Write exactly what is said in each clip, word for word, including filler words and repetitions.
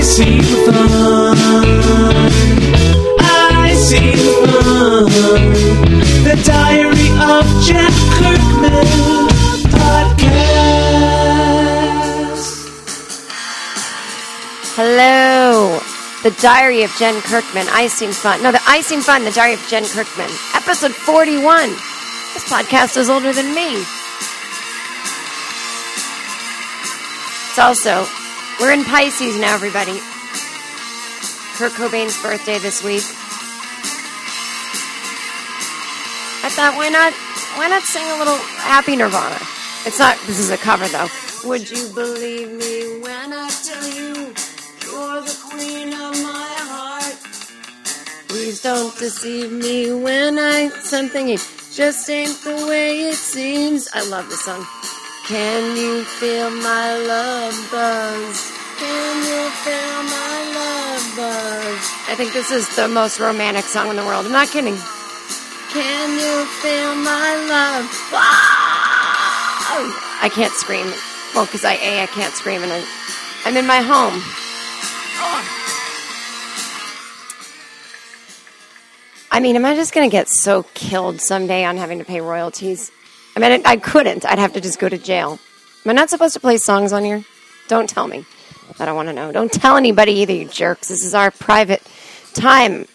see the fun. I see the fun. The Diary of Jen Kirkman podcast. Hello. The Diary of Jen Kirkman. I Seem Fun. No, the I Seem Fun. The Diary of Jen Kirkman. Episode forty-one. This podcast is older than me. It's also, we're in Pisces now, everybody. Kurt Cobain's birthday this week. I thought, why not, why not sing a little Happy Nirvana? It's not, this is a cover though. Would you believe me when I tell you you're the queen of my heart? Please don't deceive me when I, something just ain't the way it seems. I love this song. Can you feel my love buzz? Can you feel my love buzz? I think this is the most romantic song in the world. I'm not kidding. Can you feel my love? Wow! I can't scream. Well, because I, A, I can't scream, and I, I'm in my home. Oh. I mean, am I just going to get so killed someday on having to pay royalties? I mean, I couldn't. I'd have to just go to jail. Am I not supposed to play songs on here? Don't tell me. I don't want to know. Don't tell anybody either, you jerks. This is our private time.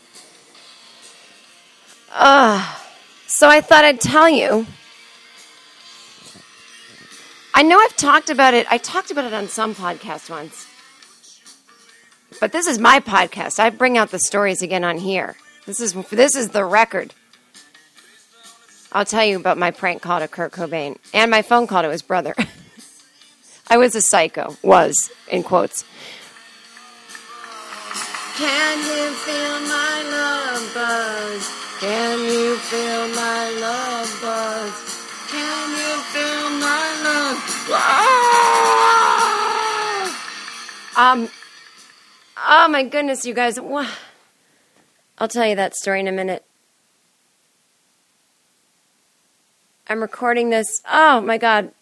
Uh, so I thought I'd tell you. I know I've talked about it. I talked about it on some podcast once. But this is my podcast. I bring out the stories again on here. This is this is the record. I'll tell you about my prank call to Kurt Cobain and my phone call to his brother. I was a psycho. Was, in quotes. Can you feel my love buzz? Can you feel my love buzz? Can you feel my love? Ah! Um. Oh my goodness, you guys. I'll tell you that story in a minute. I'm recording this. Oh, my God.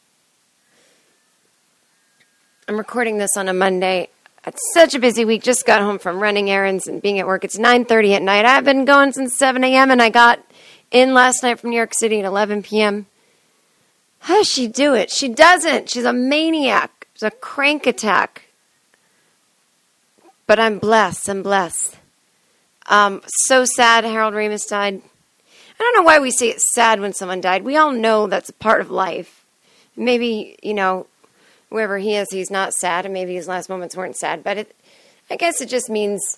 I'm recording this on a Monday. It's such a busy week. Just got home from running errands and being at work. It's nine thirty at night. I've been going since seven a.m. and I got in last night from New York City at eleven p.m. How does she do it? She doesn't. She's a maniac. She's a crank attack. But I'm blessed. I'm blessed. Um, so sad Harold Ramis died. I don't know why we say it's sad when someone died. We all know that's a part of life. Maybe, you know, wherever he is, he's not sad, and maybe his last moments weren't sad. But it, I guess it just means,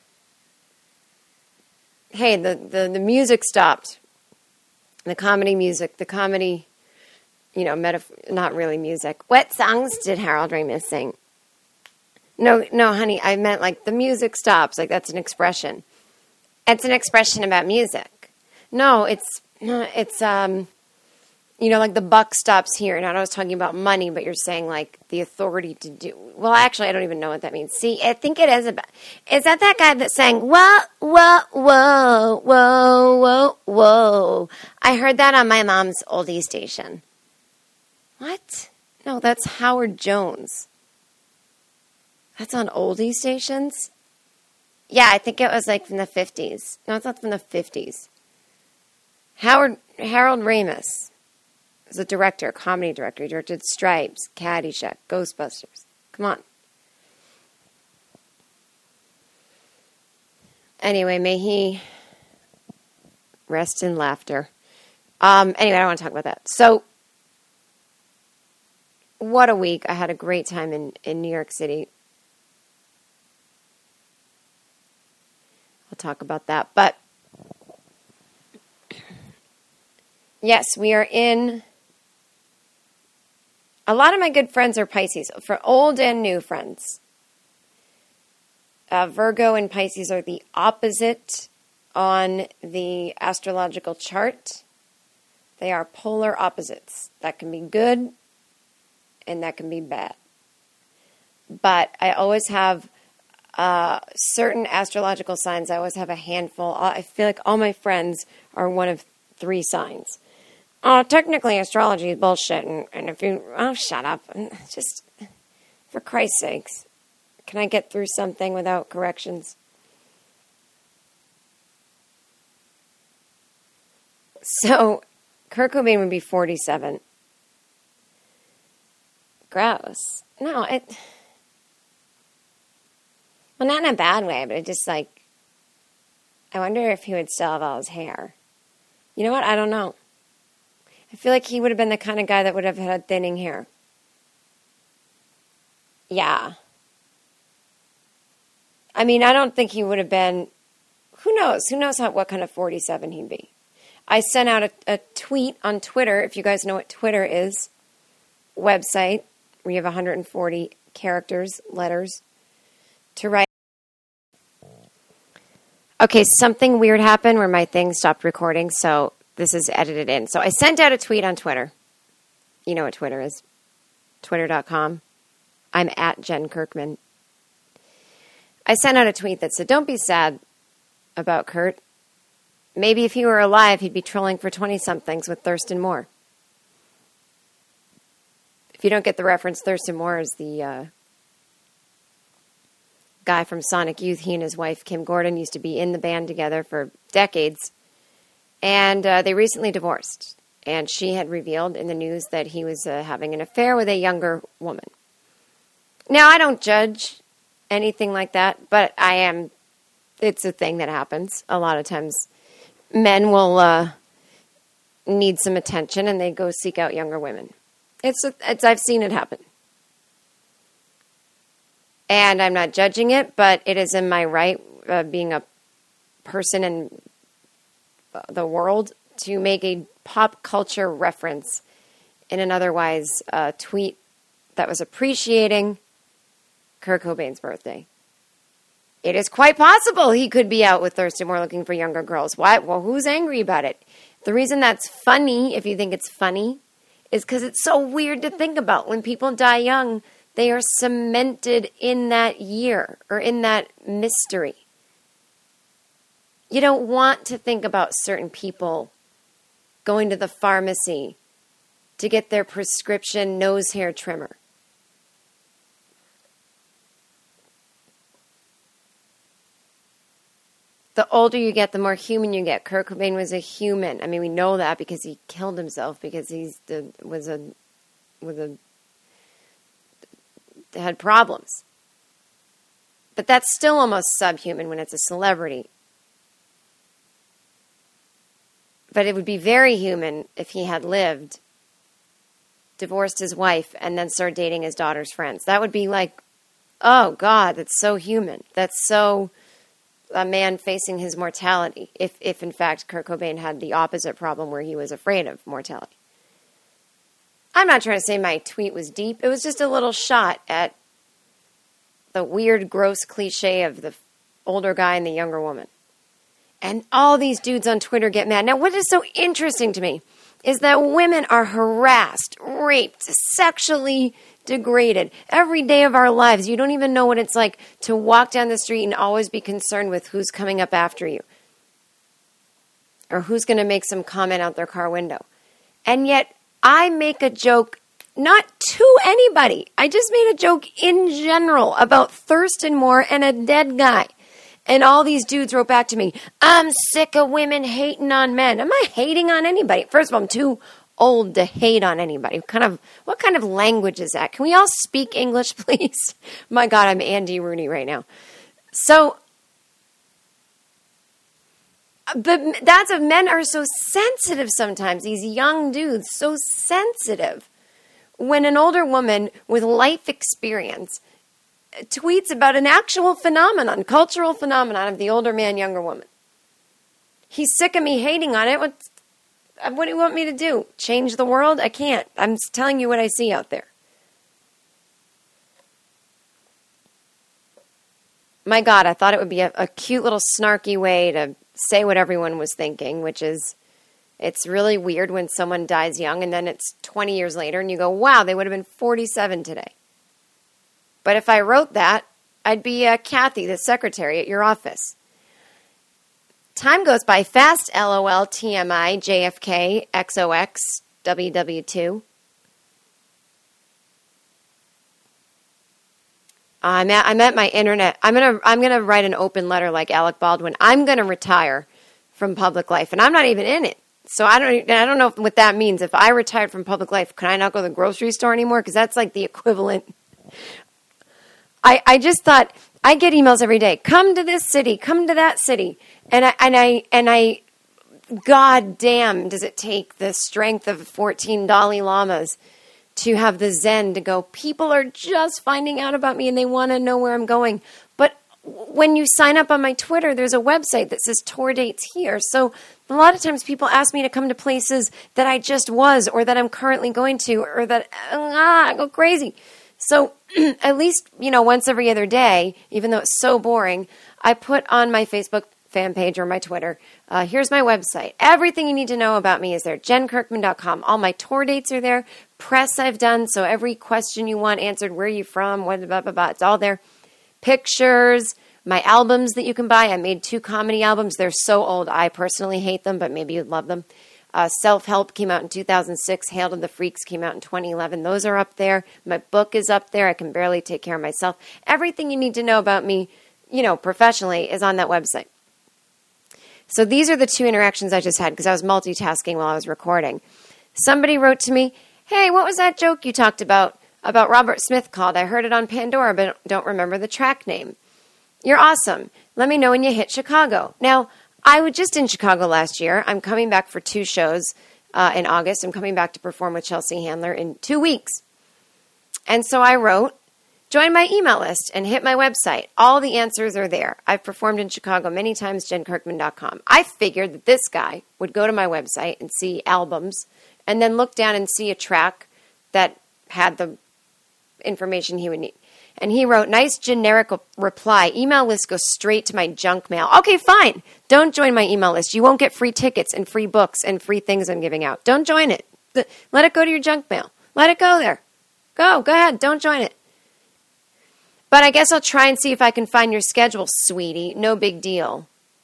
hey, the, the, the music stopped. The comedy music, the comedy, you know, metaf- not really music. What songs did Harold Ramis sing? No, no, honey, I meant like the music stops. Like that's an expression. It's an expression about music. No, it's it's um, you know, like the buck stops here. Not I was talking about money, but you're saying like the authority to do. Well, actually, I don't even know what that means. See, I think it is about. Is that that guy that sang whoa, whoa, whoa, whoa, whoa, whoa? I heard that on my mom's oldie station. What? No, that's Howard Jones. That's on oldie stations? Yeah, I think it was like from the fifties. No, it's not from the fifties. Howard Harold Ramis is a director, a comedy director. He directed Stripes, Caddyshack, Ghostbusters. Come on. Anyway, may he rest in laughter. Um, anyway, I don't want to talk about that. So, what a week. I had a great time in, in New York City. I'll talk about that. But, yes, we are in... A lot of my good friends are Pisces, for old and new friends. Uh, Virgo and Pisces are the opposite on the astrological chart. They are polar opposites. That can be good and that can be bad. But I always have uh, certain astrological signs. I always have a handful. I feel like all my friends are one of three signs. Oh, technically astrology is bullshit. And, and if you... Oh, shut up. Just, for Christ's sakes. Can I get through something without corrections? So, Kurt Cobain would be forty-seven. Gross. No, it... Well, not in a bad way, but it just, like... I wonder if he would still have all his hair. You know what? I don't know. I feel like he would have been the kind of guy that would have had thinning hair. Yeah. I mean, I don't think he would have been... Who knows? Who knows how, what kind of forty-seven he'd be? I sent out a, a tweet on Twitter, if you guys know what Twitter is, website, where you have one hundred forty characters, letters, to write. Okay, something weird happened where my thing stopped recording, so this is edited in. So I sent out a tweet on Twitter. You know what Twitter is. Twitter dot com. I'm at Jen Kirkman. I sent out a tweet that said, don't be sad about Kurt. Maybe if he were alive, he'd be trolling for twenty-somethings with Thurston Moore. If you don't get the reference, Thurston Moore is the uh, guy from Sonic Youth. He and his wife, Kim Gordon, used to be in the band together for decades. And uh, they recently divorced. And she had revealed in the news that he was uh, having an affair with a younger woman. Now, I don't judge anything like that, but I am, it's a thing that happens. A lot of times men will uh, need some attention and they go seek out younger women. It's, it's I've seen it happen. And I'm not judging it, but it is in my right, uh, being a person in the world, to make a pop culture reference in an otherwise uh, tweet that was appreciating Kurt Cobain's birthday. It is quite possible he could be out with Thurston Moore looking for younger girls. Why? Well, who's angry about it? The reason that's funny, if you think it's funny, is because it's so weird to think about. When people die young, they are cemented in that year or in that mystery. You don't want to think about certain people going to the pharmacy to get their prescription nose hair trimmer. The older you get, the more human you get. Kurt Cobain was a human. I mean, we know that because he killed himself because he's the, was a was a had problems. But that's still almost subhuman when it's a celebrity. But it would be very human if he had lived, divorced his wife, and then started dating his daughter's friends. That would be like, oh God, that's so human. That's so a man facing his mortality, if, if in fact Kurt Cobain had the opposite problem where he was afraid of mortality. I'm not trying to say my tweet was deep. It was just a little shot at the weird, gross cliche of the older guy and the younger woman. And all these dudes on Twitter get mad. Now, what is so interesting to me is that women are harassed, raped, sexually degraded every day of our lives. You don't even know what it's like to walk down the street and always be concerned with who's coming up after you or who's going to make some comment out their car window. And yet I make a joke, not to anybody. I just made a joke in general about Thurston Moore and a dead guy. And all these dudes wrote back to me, I'm sick of women hating on men. Am I hating on anybody? First of all, I'm too old to hate on anybody. What kind of, what kind of language is that? Can we all speak English, please? My God, I'm Andy Rooney right now. So, but that's what men are so sensitive sometimes. These young dudes, so sensitive. When an older woman with life experience tweets about an actual phenomenon, cultural phenomenon of the older man, younger woman. He's sick of me hating on it. What, what do you want me to do? Change the world? I can't. I'm telling you what I see out there. My God, I thought it would be a, a cute little snarky way to say what everyone was thinking, which is, it's really weird when someone dies young and then it's twenty years later and you go, wow, they would have been forty-seven today. But if I wrote that, I'd be uh, Kathy, the secretary at your office. Time goes by fast, LOL, T M I, J F K, X O X, W W two. I'm at, I'm at my internet. I'm gonna I'm gonna write an open letter like Alec Baldwin. I'm gonna retire from public life, and I'm not even in it. So I don't I don't know what that means. If I retired from public life, can I not go to the grocery store anymore? Because that's like the equivalent. I I just thought I get emails every day. Come to this city. Come to that city. And I and I and I. God damn, does it take the strength of fourteen Dalai Lamas to have the zen to go, people are just finding out about me and they want to know where I'm going. But when you sign up on my Twitter, there's a website that says tour dates here. So a lot of times people ask me to come to places that I just was or that I'm currently going to or that, ah, I go crazy. So at least, you know, once every other day, even though it's so boring, I put on my Facebook fan page or my Twitter, uh, here's my website. Everything you need to know about me is there, jen kirkman dot com. All my tour dates are there, press I've done, so every question you want answered, where are you from, what, blah, blah, blah, it's all there. Pictures, my albums that you can buy. I made two comedy albums. They're so old, I personally hate them, but maybe you'd love them. Uh, Self-Help came out in two thousand six. Hail to the Freaks came out in twenty eleven. Those are up there. My book is up there. I Can Barely Take Care of Myself. Everything you need to know about me, you know, professionally is on that website. So these are the two interactions I just had because I was multitasking while I was recording. Somebody wrote to me, hey, what was that joke you talked about, about Robert Smith called? I heard it on Pandora, but don't remember the track name. You're awesome. Let me know when you hit Chicago. Now, I was just in Chicago last year. I'm coming back for two shows uh, in August. I'm coming back to perform with Chelsea Handler in two weeks. And so I wrote, join my email list and hit my website. All the answers are there. I've performed in Chicago many times, jen kirkman dot com. I figured that this guy would go to my website and see albums and then look down and see a track that had the information he would need. And he wrote, nice generic reply. Email list goes straight to my junk mail. Okay, fine. Don't join my email list. You won't get free tickets and free books and free things I'm giving out. Don't join it. Let it go to your junk mail. Let it go there. Go. Go ahead. Don't join it. But I guess I'll try and see if I can find your schedule, sweetie. No big deal.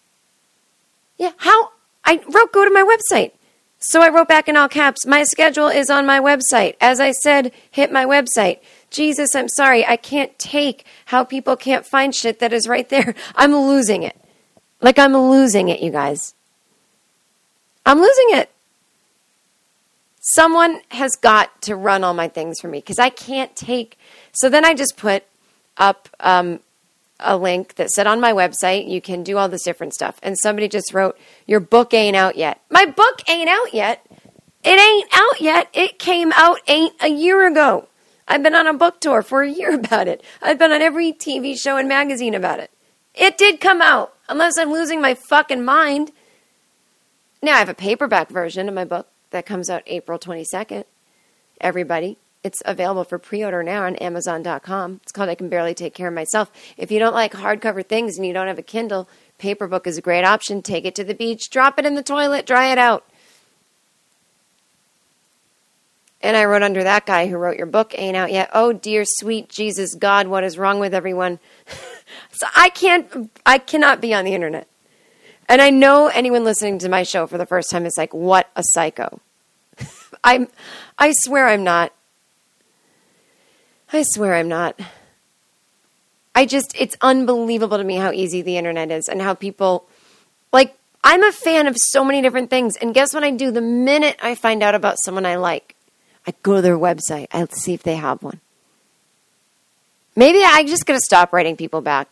Yeah, how? I wrote, go to my website. So I wrote back in all caps, my schedule is on my website. As I said, hit my website. Jesus, I'm sorry. I can't take how people can't find shit that is right there. I'm losing it. Like I'm losing it, you guys. I'm losing it. Someone has got to run all my things for me because I can't take. So then I just put up um, a link that said on my website, you can do all this different stuff. And somebody just wrote, your book ain't out yet. My book ain't out yet. It ain't out yet. It came out ain't a year ago. I've been on a book tour for a year about it. I've been on every T V show and magazine about it. It did come out, unless I'm losing my fucking mind. Now I have a paperback version of my book that comes out April twenty-second. Everybody. It's available for pre-order now on amazon dot com. It's called I Can Barely Take Care of Myself. If you don't like hardcover things and you don't have a Kindle, paper book is a great option. Take it to the beach, drop it in the toilet, dry it out. And I wrote under that guy who wrote your book ain't out yet. Oh, dear, sweet Jesus, God, what is wrong with everyone? So I can't, I cannot be on the internet. And I know anyone listening to my show for the first time is like, what a psycho. I'm, I swear I'm not. I swear I'm not. I just, it's unbelievable to me how easy the internet is and how people, like, I'm a fan of so many different things. And guess what I do the minute I find out about someone I like? I go to their website. I see if they have one. Maybe I just got to stop writing people back.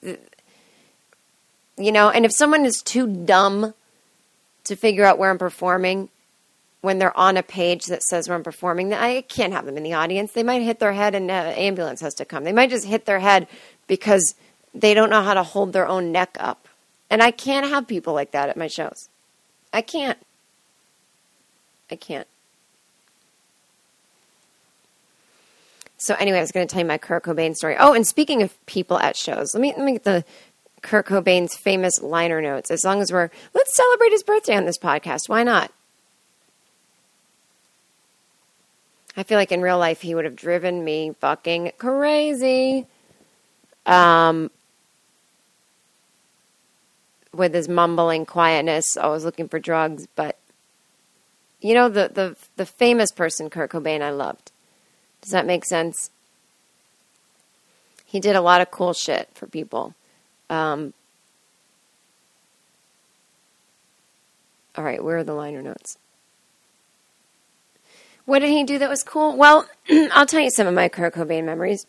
You know, and if someone is too dumb to figure out where I'm performing, when they're on a page that says where I'm performing, I can't have them in the audience. They might hit their head and an ambulance has to come. They might just hit their head because they don't know how to hold their own neck up. And I can't have people like that at my shows. I can't. I can't. So anyway, I was going to tell you my Kurt Cobain story. Oh, and speaking of people at shows, let me let me get the Kurt Cobain's famous liner notes. As long as we're, let's celebrate his birthday on this podcast. Why not? I feel like in real life he would have driven me fucking crazy. Um, with his mumbling quietness, always looking for drugs. But you know the the the famous person Kurt Cobain I loved. Does that make sense? He did a lot of cool shit for people. Um, all right, where are the liner notes? What did he do that was cool? Well, I'll tell you some of my Kurt Cobain memories.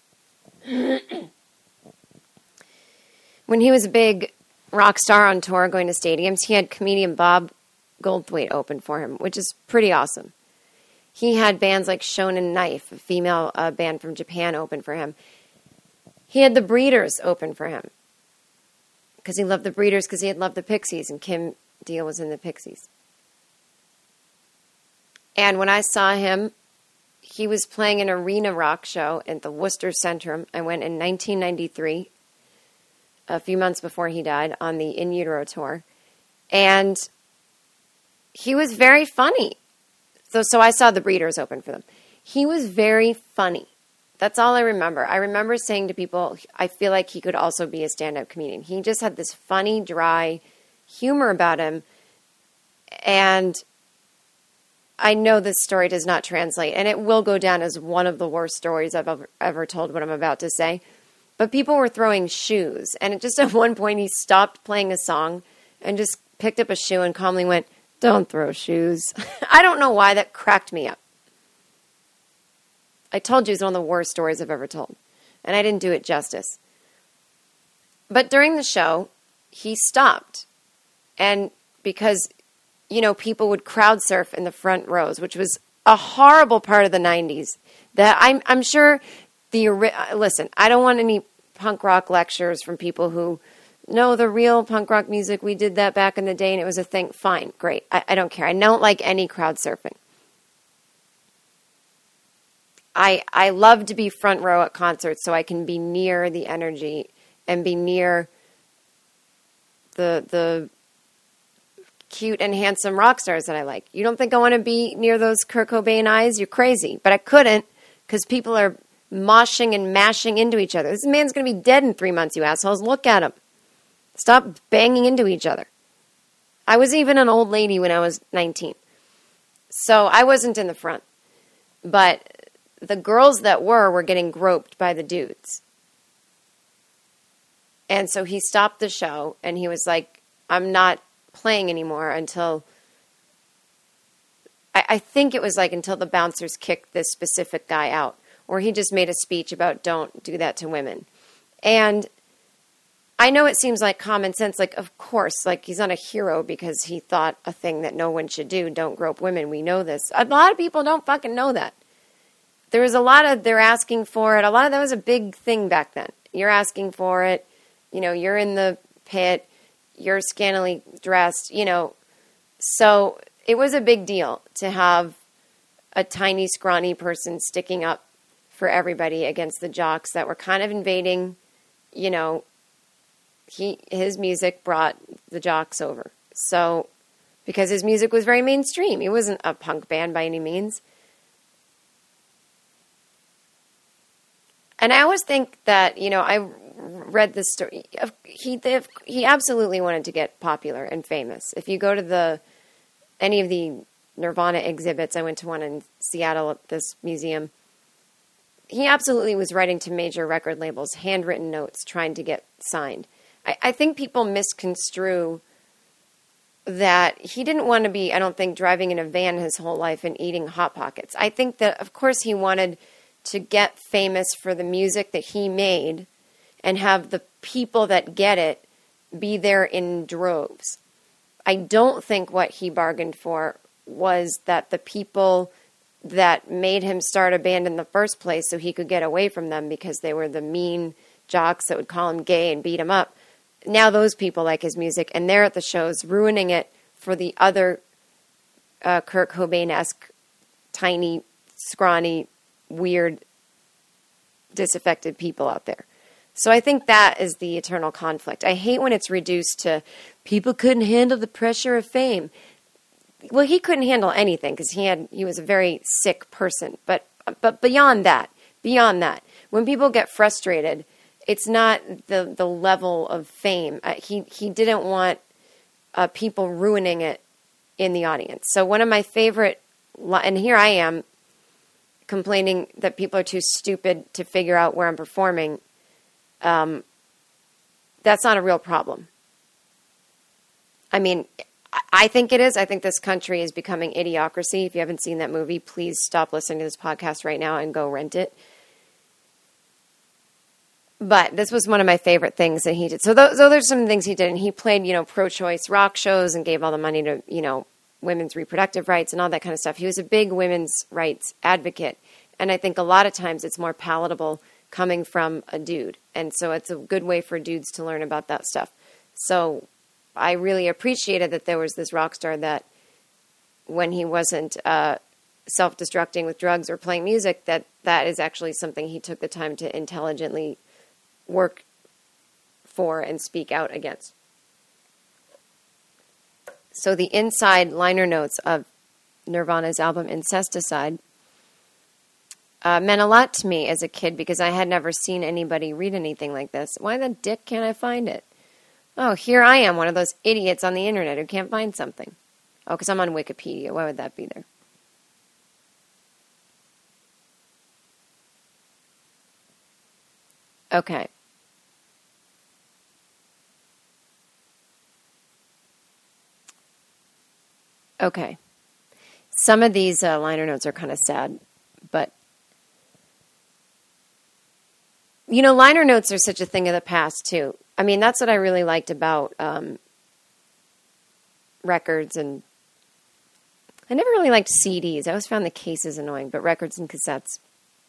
When he was a big rock star on tour going to stadiums, he had comedian Bob Goldthwait open for him, which is pretty awesome. He had bands like Shonen Knife, a female uh, band from Japan, open for him. He had the Breeders open for him because he loved the Breeders because he had loved the Pixies, and Kim Deal was in the Pixies. And when I saw him, he was playing an arena rock show at the Worcester Centrum. I went in nineteen ninety-three, a few months before he died, on the In Utero tour. And he was very funny. So, so I saw the Breeders open for them. He was very funny. That's all I remember. I remember saying to people, I feel like he could also be a stand-up comedian. He just had this funny, dry humor about him. And I know this story does not translate, and it will go down as one of the worst stories I've ever, ever told, what I'm about to say. But people were throwing shoes, and it just at one point he stopped playing a song and just picked up a shoe and calmly went, "Don't throw shoes." I don't know why, that cracked me up. I told you it's one of the worst stories I've ever told, and I didn't do it justice. But during the show, he stopped, and because, you know, people would crowd surf in the front rows, which was a horrible part of the nineties. That I'm, I'm sure the, listen, I don't want any punk rock lectures from people who know the real punk rock music. We did that back in the day and it was a thing. Fine, great. I, I don't care. I don't like any crowd surfing. I, I love to be front row at concerts so I can be near the energy and be near the, the, cute and handsome rock stars that I like. You don't think I want to be near those Kurt Cobain eyes? You're crazy. But I couldn't because people are moshing and mashing into each other. This man's going to be dead in three months, you assholes. Look at him. Stop banging into each other. I was even an old lady when I was nineteen. So I wasn't in the front. But the girls that were were getting groped by the dudes. And so he stopped the show and he was like, I'm not playing anymore until I, I think it was like until the bouncers kicked this specific guy out, or he just made a speech about don't do that to women. And I know it seems like common sense, like of course, like he's not a hero because he thought a thing that no one should do, don't grope women. We know this. A lot of people don't fucking know that. There was a lot of they're asking for it. A lot of that was a big thing back then. You're asking for it. You know, you're in the pit. You're scantily dressed, you know. So it was a big deal to have a tiny, scrawny person sticking up for everybody against the jocks that were kind of invading, you know. He his music brought the jocks over. So, because his music was very mainstream. He wasn't a punk band by any means. And I always think that, you know, I read this story. He he absolutely wanted to get popular and famous. If you go to the any of the Nirvana exhibits, I went to one in Seattle at this museum. He absolutely was writing to major record labels, handwritten notes, trying to get signed. I, I think people misconstrue that he didn't want to be, I don't think, driving in a van his whole life and eating Hot Pockets. I think that, of course, he wanted to get famous for the music that he made and have the people that get it be there in droves. I don't think what he bargained for was that the people that made him start a band in the first place so he could get away from them because they were the mean jocks that would call him gay and beat him up. Now those people like his music, and they're at the shows ruining it for the other uh, Kurt Cobain-esque, tiny, scrawny, weird, disaffected people out there. So I think that is the eternal conflict. I hate when it's reduced to people couldn't handle the pressure of fame. Well, he couldn't handle anything because he had he was a very sick person. But but beyond that, beyond that, when people get frustrated, it's not the the level of fame. Uh, he he didn't want uh, people ruining it in the audience. So one of my favorite, and here I am complaining that people are too stupid to figure out where I'm performing. um, that's not a real problem. I mean, I think it is. I think this country is becoming idiocracy. If you haven't seen that movie, please stop listening to this podcast right now and go rent it. But this was one of my favorite things that he did. So those, those are some things he did. And he played, you know, pro-choice rock shows and gave all the money to, you know, women's reproductive rights and all that kind of stuff. He was a big women's rights advocate. And I think a lot of times it's more palatable coming from a dude. And so it's a good way for dudes to learn about that stuff. So I really appreciated that there was this rock star that when he wasn't uh, self-destructing with drugs or playing music, that that is actually something he took the time to intelligently work for and speak out against. So the inside liner notes of Nirvana's album Incesticide uh, meant a lot to me as a kid because I had never seen anybody read anything like this. Why the dick can't I find it? Oh, here I am, one of those idiots on the internet who can't find something. Oh, because I'm on Wikipedia. Why would that be there? Okay. Okay. Some of these uh, liner notes are kind of sad, but you know, liner notes are such a thing of the past too. I mean, that's what I really liked about um, records, and I never really liked C Ds. I always found the cases annoying, but records and cassettes.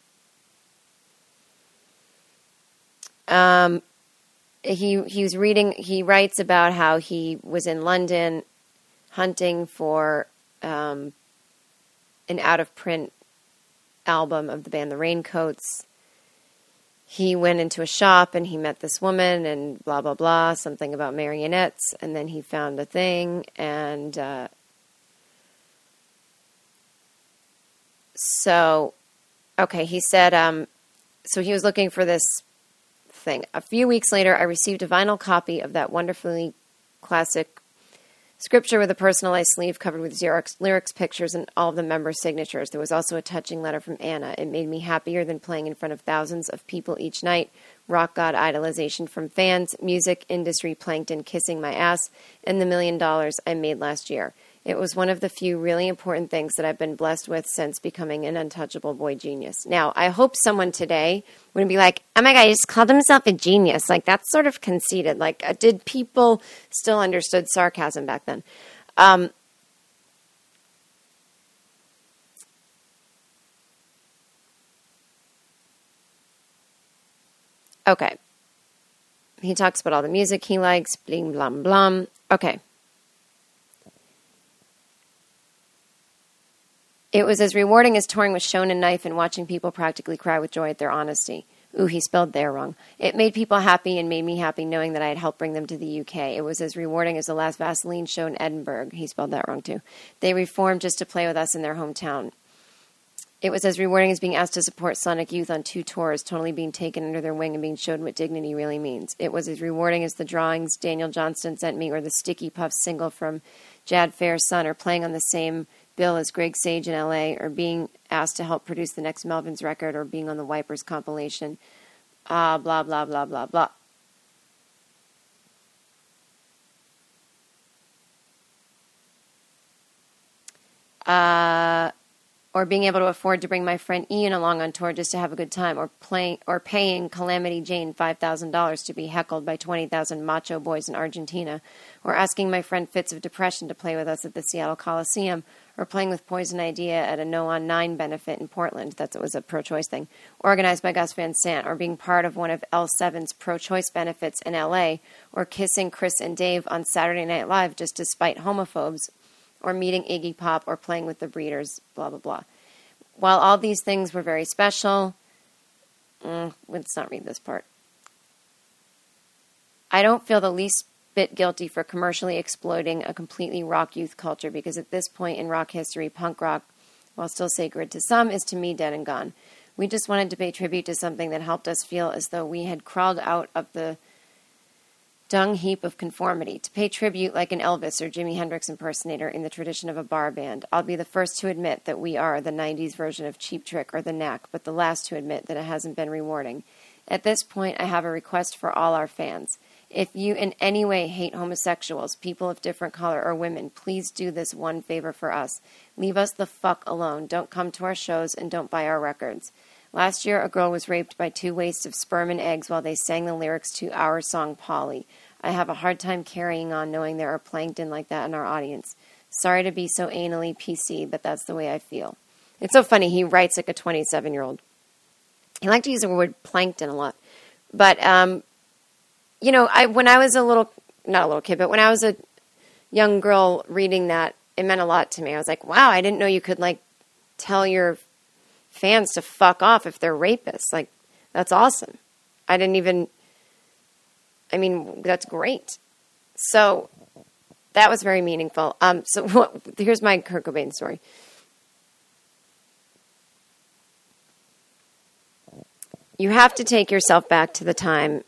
Um, he he was reading. He writes about how he was in London hunting for um, an out-of-print album of the band The Raincoats. He went into a shop and he met this woman and blah, blah, blah, something about marionettes. And then he found a thing. And uh, so, okay, he said, um, so he was looking for this thing. A few weeks later, I received a vinyl copy of that wonderfully classic scripture with a personalized sleeve covered with Xerox lyrics, pictures, and all of the members' signatures. There was also a touching letter from Anna. It made me happier than playing in front of thousands of people each night. Rock god idolization from fans, music industry plankton kissing my ass, and the million dollars I made last year. It was one of the few really important things that I've been blessed with since becoming an untouchable boy genius. Now, I hope someone today wouldn't be like, oh my God, he just called himself a genius. Like, that's sort of conceited. Like, uh, did people still understood sarcasm back then? Um, okay. He talks about all the music he likes, bling, blum, blum. Okay. It was as rewarding as touring with Shonen Knife and watching people practically cry with joy at their honesty. Ooh, he spelled there wrong. It made people happy and made me happy knowing that I had helped bring them to the U K. It was as rewarding as the last Vaseline show in Edinburgh. He spelled that wrong too. They reformed just to play with us in their hometown. It was as rewarding as being asked to support Sonic Youth on two tours, totally being taken under their wing and being shown what dignity really means. It was as rewarding as the drawings Daniel Johnston sent me or the Sticky Puffs single from Jad Fair's son or playing on the same bill as Greg Sage in L A, or being asked to help produce the next Melvins record, or being on the Wipers compilation. Ah, uh, blah, blah, blah, blah, blah. Uh, or being able to afford to bring my friend Ian along on tour just to have a good time, or playing, or paying Calamity Jane five thousand dollars to be heckled by twenty thousand macho boys in Argentina, or asking my friend Fits of Depression to play with us at the Seattle Coliseum, or playing with Poison Idea at a No on nine benefit in Portland. That was a pro-choice thing. Organized by Gus Van Sant, or being part of one of L seven's pro-choice benefits in L A, or kissing Chris and Dave on Saturday Night Live just to spite homophobes, or meeting Iggy Pop, or playing with the Breeders, blah, blah, blah. While all these things were very special, mm, let's not read this part. I don't feel the least bit guilty for commercially exploiting a completely rock youth culture, because at this point in rock history, punk rock, while still sacred to some, is to me dead and gone. We just wanted to pay tribute to something that helped us feel as though we had crawled out of the dung heap of conformity, to pay tribute like an Elvis or Jimi Hendrix impersonator in the tradition of a bar band. I'll be the first to admit that we are the nineties version of Cheap Trick or The Knack, but the last to admit that it hasn't been rewarding. At this point, I have a request for all our fans. If you in any way hate homosexuals, people of different color, or women, please do this one favor for us. Leave us the fuck alone. Don't come to our shows and don't buy our records. Last year, a girl was raped by two wastes of sperm and eggs while they sang the lyrics to our song, Polly. I have a hard time carrying on knowing there are plankton like that in our audience. Sorry to be so anally P C, but that's the way I feel. It's so funny. He writes like a twenty-seven-year-old. He liked to use the word plankton a lot. But, um, you know, I when I was a little, not a little kid, but when I was a young girl reading that, it meant a lot to me. I was like, wow, I didn't know you could, like, tell your fans to fuck off if they're rapists. Like, that's awesome. I didn't even, I mean, that's great. So that was very meaningful. Um, so what, here's my Kurt Cobain story. You have to take yourself back to the time.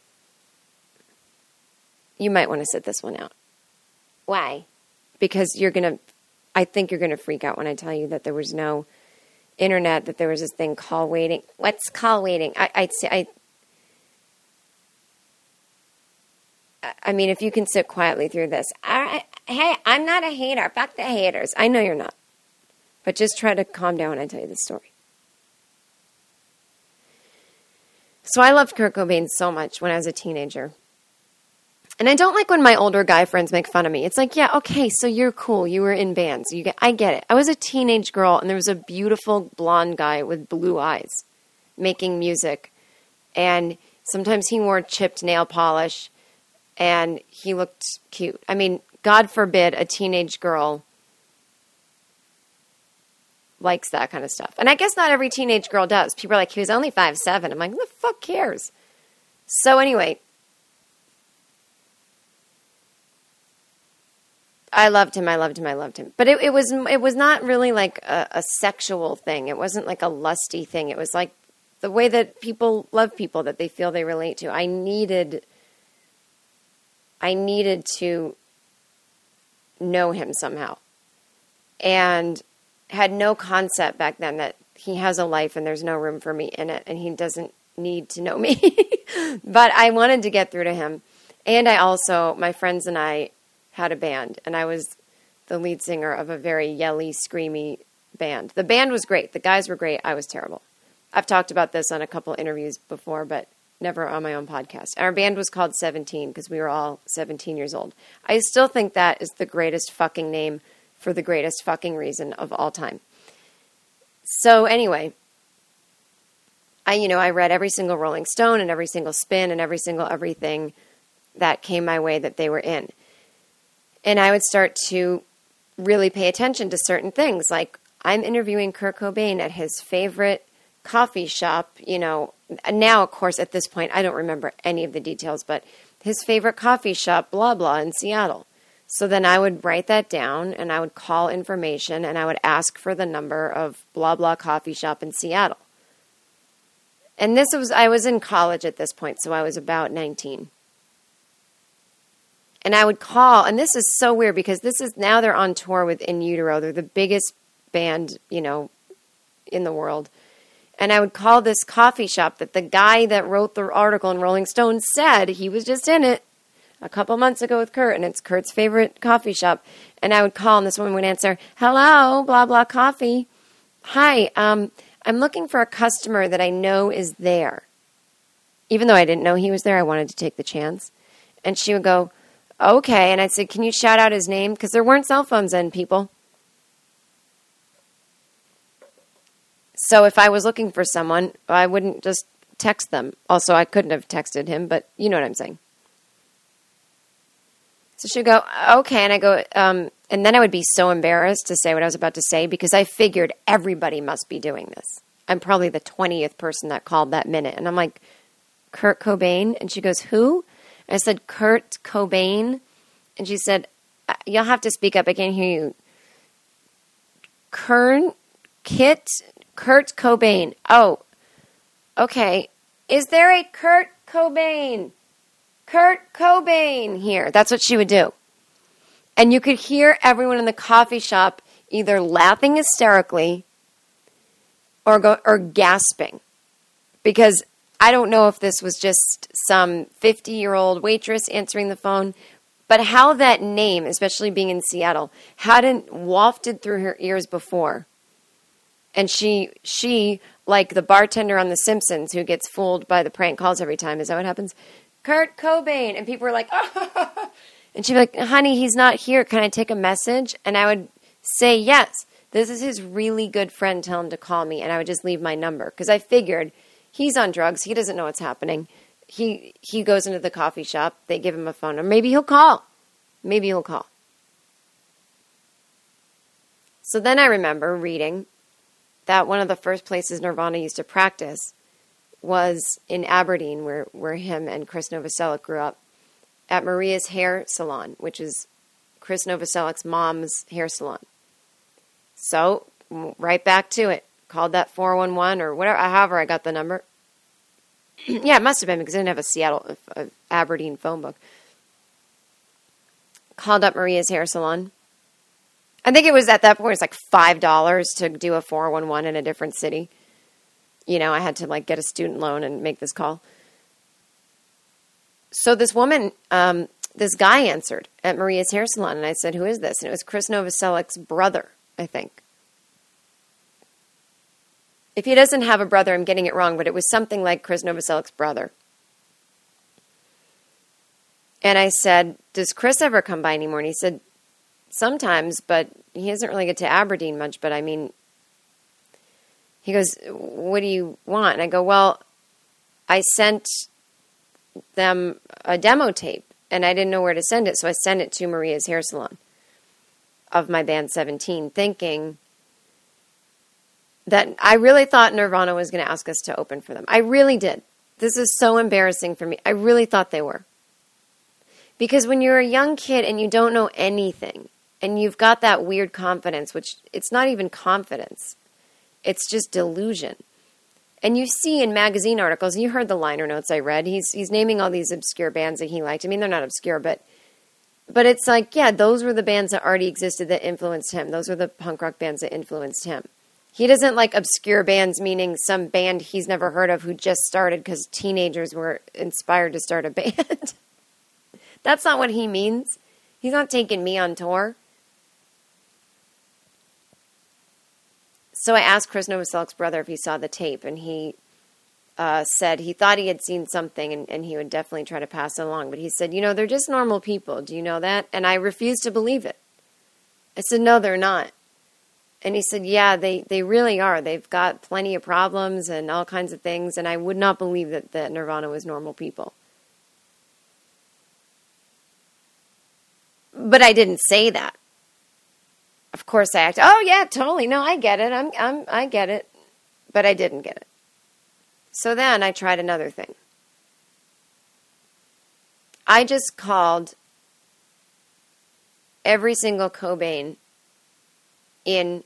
You might want to sit this one out. Why? Because you're going to, I think you're going to freak out when I tell you that there was no internet, that there was this thing call waiting. What's call waiting? I, I'd say, I, I mean, if you can sit quietly through this. I, hey, I'm not a hater. Fuck the haters. I know you're not. But just try to calm down when I tell you this story. So I loved Kurt Cobain so much when I was a teenager. And I don't like when my older guy friends make fun of me. It's like, yeah, okay, so you're cool. You were in bands. You get, I get it. I was a teenage girl, and there was a beautiful blonde guy with blue eyes making music. And sometimes he wore chipped nail polish, and he looked cute. I mean, God forbid a teenage girl likes that kind of stuff. And I guess not every teenage girl does. People are like, he was only five seven. I'm like, who the fuck cares? So anyway, I loved him, I loved him, I loved him. But it, it was it was not really like a, a sexual thing. It wasn't like a lusty thing. It was like the way that people love people that they feel they relate to. I needed, I needed to know him somehow. And had no concept back then that he has a life and there's no room for me in it and he doesn't need to know me. But I wanted to get through to him. And I also, my friends and I had a band, and I was the lead singer of a very yelly, screamy band. The band was great. The guys were great. I was terrible. I've talked about this on a couple interviews before, but never on my own podcast. Our band was called seventeen because we were all seventeen years old. I still think that is the greatest fucking name for the greatest fucking reason of all time. So anyway, I, you know, I read every single Rolling Stone and every single spin and every single everything that came my way that they were in. And I would start to really pay attention to certain things. Like, I'm interviewing Kurt Cobain at his favorite coffee shop, you know. Now, of course, at this point, I don't remember any of the details, but his favorite coffee shop, blah, blah, in Seattle. So then I would write that down, and I would call information, and I would ask for the number of blah, blah coffee shop in Seattle. And this was, I was in college at this point, so I was about nineteen. And I would call, and this is so weird because this is, now they're on tour with In Utero. They're the biggest band, you know, in the world. And I would call this coffee shop that the guy that wrote the article in Rolling Stone said he was just in it a couple months ago with Kurt, and it's Kurt's favorite coffee shop. And I would call, and this woman would answer, hello, blah, blah, coffee. Hi, um, I'm looking for a customer that I know is there. Even though I didn't know he was there, I wanted to take the chance. And she would go, okay. And I'd say, can you shout out his name? Because there weren't cell phones then, people. So if I was looking for someone, I wouldn't just text them. Also, I couldn't have texted him, but you know what I'm saying. So she'd go, okay. And I go, um, and then I would be so embarrassed to say what I was about to say because I figured everybody must be doing this. I'm probably the twentieth person that called that minute. And I'm like, Kurt Cobain? And she goes, who? And I said, Kurt Cobain. And she said, you'll have to speak up. I can't hear you. Kern, Kit, Kurt Cobain. Oh, okay. Is there a Kurt Cobain? Kurt Cobain here. That's what she would do. And you could hear everyone in the coffee shop either laughing hysterically or go or gasping. Because I don't know if this was just some fifty-year-old waitress answering the phone, but how that name, especially being in Seattle, hadn't wafted through her ears before. And she, she, like the bartender on The Simpsons who gets fooled by the prank calls every time. Is that what happens? Kurt Cobain. And people were like, oh. And she'd be like, honey, he's not here. Can I take a message? And I would say, yes, this is his really good friend. Tell him to call me. And I would just leave my number. Because I figured he's on drugs. He doesn't know what's happening. He, he goes into the coffee shop. They give him a phone number. Maybe he'll call. Maybe he'll call. So then I remember reading that one of the first places Nirvana used to practice was in Aberdeen, where, where him and Chris Novoselic grew up, at Maria's Hair Salon, which is Chris Novoselic's mom's hair salon. So, right back to it. Called that four one one or whatever, however I got the number. Yeah, it must have been because I didn't have a Seattle, a Aberdeen phone book. Called up Maria's Hair Salon. I think it was at that point, it was like five dollars to do a four one one in a different city. You know, I had to like get a student loan and make this call. So this woman, um, this guy answered at Maria's Hair Salon, and I said, who is this? And it was Chris Novoselic's brother, I think. If he doesn't have a brother, I'm getting it wrong, but it was something like Chris Novoselic's brother. And I said, does Chris ever come by anymore? And he said, sometimes, but he doesn't really get to Aberdeen much. But I mean, he goes, what do you want? And I go, well, I sent them a demo tape and I didn't know where to send it. So I sent it to Maria's Hair Salon of my band seventeen, thinking that I really thought Nirvana was going to ask us to open for them. I really did. This is so embarrassing for me. I really thought they were. Because when you're a young kid and you don't know anything, and you've got that weird confidence, which it's not even confidence, it's just delusion. And you see in magazine articles, you heard the liner notes I read, he's he's naming all these obscure bands that he liked. I mean, they're not obscure, but but it's like, yeah, those were the bands that already existed that influenced him. Those were the punk rock bands that influenced him. He doesn't like obscure bands, meaning some band he's never heard of who just started because teenagers were inspired to start a band. That's not what he means. He's not taking me on tour. So I asked Chris Novoselic's brother if he saw the tape, and he uh, said he thought he had seen something, and, and he would definitely try to pass it along. But he said, you know, they're just normal people. Do you know that? And I refused to believe it. I said, no, they're not. And he said, yeah, they, they really are. They've got plenty of problems and all kinds of things, and I would not believe that, that Nirvana was normal people. But I didn't say that. Of course I acted, oh yeah, totally. No, I get it. I'm, I'm, I get it. But I didn't get it. So then I tried another thing. I just called every single Cobain in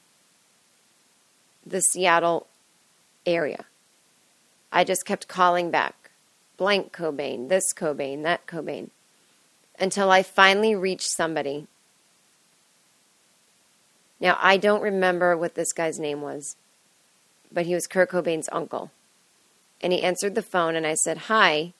the Seattle area. I just kept calling back. Blank Cobain, this Cobain, that Cobain. Until I finally reached somebody. Now, I don't remember what this guy's name was, but he was Kurt Cobain's uncle. And he answered the phone, and I said, hi,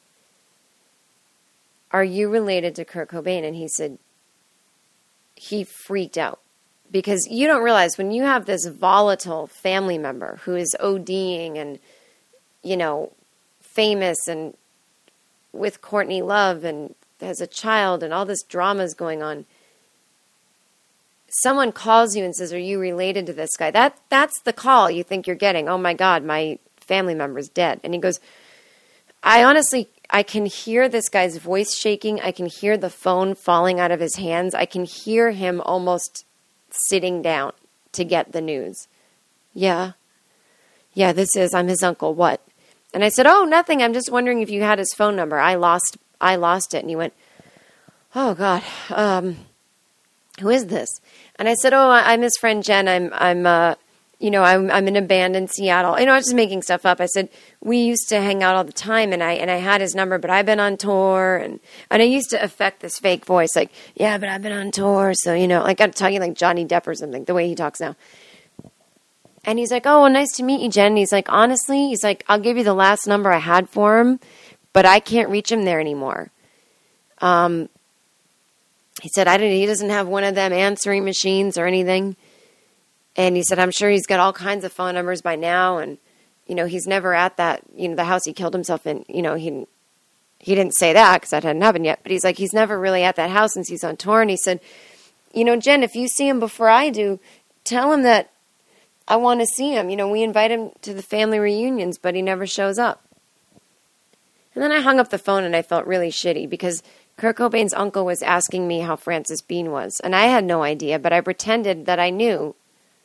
are you related to Kurt Cobain? And he said, he freaked out. Because you don't realize when you have this volatile family member who is ODing and, you know, famous and with Courtney Love and has a child and all this drama is going on, someone calls you and says, are you related to this guy? That That's the call you think you're getting. Oh, my God, my family member's dead. And he goes, I honestly, I can hear this guy's voice shaking. I can hear the phone falling out of his hands. I can hear him almost sitting down to get the news. Yeah. Yeah, this is, I'm his uncle. What? And I said, oh, nothing. I'm just wondering if you had his phone number. I lost, I lost it. And he went, oh, God, um, who is this? And I said, oh, I'm his friend Jen. I'm, I'm, uh, you know, I'm, I'm in a band in Seattle. You know, I was just making stuff up. I said, we used to hang out all the time, and I, and I had his number, but I've been on tour, and, and I used to affect this fake voice, like, yeah, but I've been on tour, so, you know, like I'm talking like Johnny Depp or something, the way he talks now. And he's like, oh, well, nice to meet you, Jen. And he's like, honestly, he's like, I'll give you the last number I had for him, but I can't reach him there anymore. Um, he said, I didn't, he doesn't have one of them answering machines or anything. And he said, I'm sure he's got all kinds of phone numbers by now. And, you know, he's never at that, you know, the house he killed himself in. You know, he, he didn't say that because that hadn't happened yet. But he's like, he's never really at that house since he's on tour. And he said, you know, Jen, if you see him before I do, tell him that I want to see him. You know, we invite him to the family reunions, but he never shows up. And then I hung up the phone and I felt really shitty because Kurt Cobain's uncle was asking me how Frances Bean was. And I had no idea, but I pretended that I knew.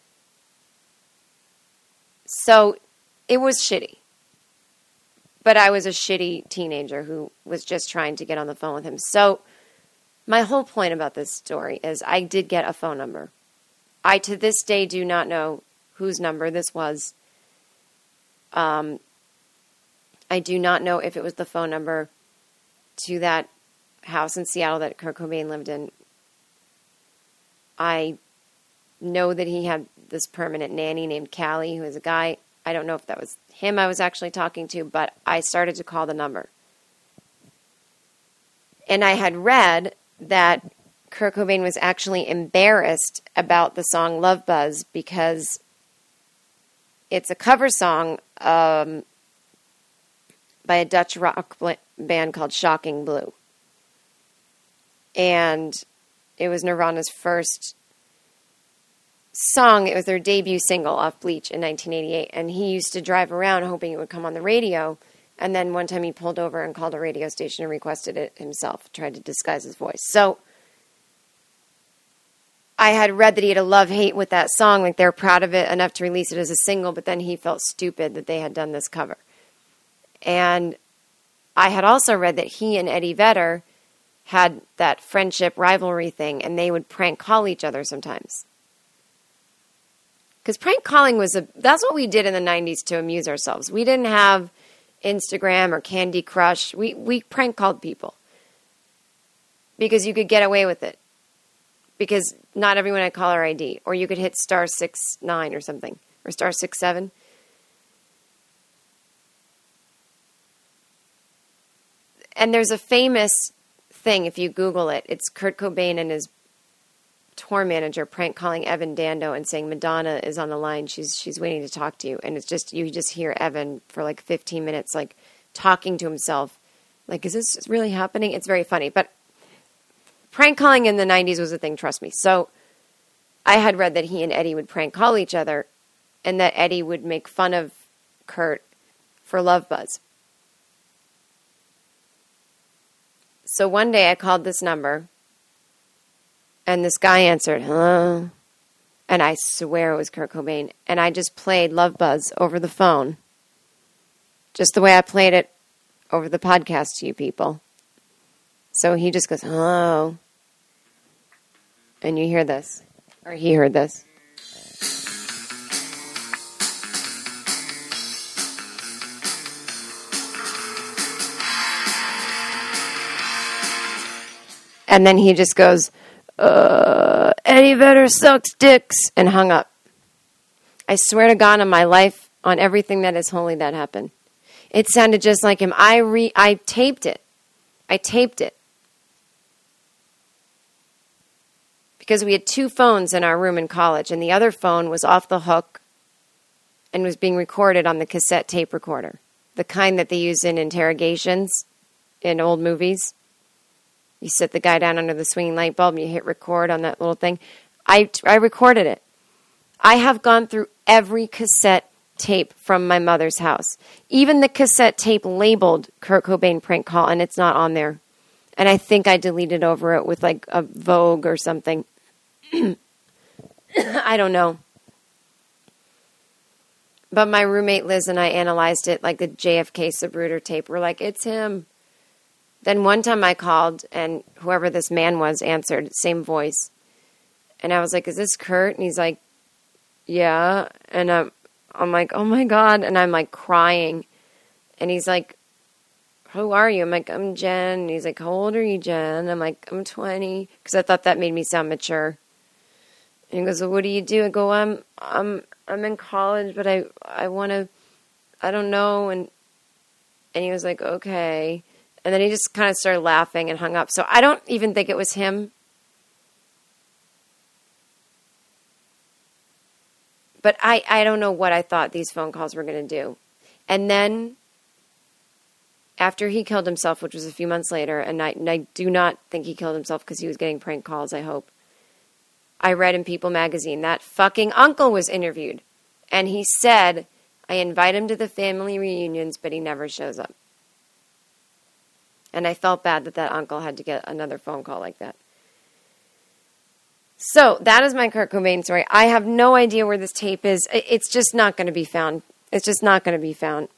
So it was shitty. But I was a shitty teenager who was just trying to get on the phone with him. So my whole point about this story is I did get a phone number. I, to this day, do not know whose number this was. Um, I do not know if it was the phone number to that house in Seattle that Kurt Cobain lived in. I know that he had this permanent nanny named Callie, who was a guy. I don't know if that was him I was actually talking to, but I started to call the number. And I had read that Kurt Cobain was actually embarrassed about the song Love Buzz because it's a cover song um, by a Dutch rock band called Shocking Blue. And it was Nirvana's first song. It was their debut single off Bleach in nineteen eighty-eight. And he used to drive around hoping it would come on the radio. And then one time he pulled over and called a radio station and requested it himself, tried to disguise his voice. So I had read that he had a love-hate with that song, like they were proud of it enough to release it as a single, but then he felt stupid that they had done this cover. And I had also read that he and Eddie Vedder had that friendship rivalry thing, and they would prank call each other sometimes. Because prank calling was a, that's what we did in the nineties to amuse ourselves. We didn't have Instagram or Candy Crush. We, we prank called people because you could get away with it. Because not everyone had caller I D. Or you could hit star six nine or something. Or star six seven. And there's a famous thing, if you Google it. It's Kurt Cobain and his tour manager prank calling Evan Dando and saying, Madonna is on the line. She's she's waiting to talk to you. And it's just, you just hear Evan for like fifteen minutes, like talking to himself. Like, is this really happening? It's very funny. But prank calling in the nineties was a thing, trust me. So I had read that he and Eddie would prank call each other and that Eddie would make fun of Kurt for Love Buzz. So one day I called this number and this guy answered, hello. And I swear it was Kurt Cobain. And I just played Love Buzz over the phone. Just the way I played it over the podcast to you people. So he just goes, hello. And you hear this. Or he heard this. And then he just goes, uh, Eddie Vedder sucks dicks, and hung up. I swear to God on my life, on everything that is holy, that happened. It sounded just like him. I re I taped it. I taped it. Because we had two phones in our room in college, and the other phone was off the hook and was being recorded on the cassette tape recorder. The kind that they use in interrogations in old movies. You sit the guy down under the swinging light bulb and you hit record on that little thing. I, I recorded it. I have gone through every cassette tape from my mother's house. Even the cassette tape labeled Kurt Cobain prank call, and it's not on there. And I think I deleted over it with like a Vogue or something. I don't know. But my roommate Liz and I analyzed it like the J F K Zapruder tape. We're like, it's him. Then one time I called, and whoever this man was answered, same voice. And I was like, is this Kurt? And he's like, yeah. And I'm, I'm like, oh my God. And I'm like crying. And he's like, who are you? I'm like, I'm Jen. And he's like, how old are you, Jen? I'm like, I'm twenty. Because I thought that made me sound mature. And he goes, well, what do you do? I go, I'm, I'm, I'm in college, but I, I want to, I don't know. And, and he was like, okay. And then he just kind of started laughing and hung up. So I don't even think it was him. But I, I don't know what I thought these phone calls were going to do. And then after he killed himself, which was a few months later, and I, and I do not think he killed himself because he was getting prank calls, I hope. I read in People magazine that fucking uncle was interviewed. And he said, I invite him to the family reunions, but he never shows up. And I felt bad that that uncle had to get another phone call like that. So that is my Kurt Cobain story. I have no idea where this tape is. It's just not going to be found. It's just not going to be found.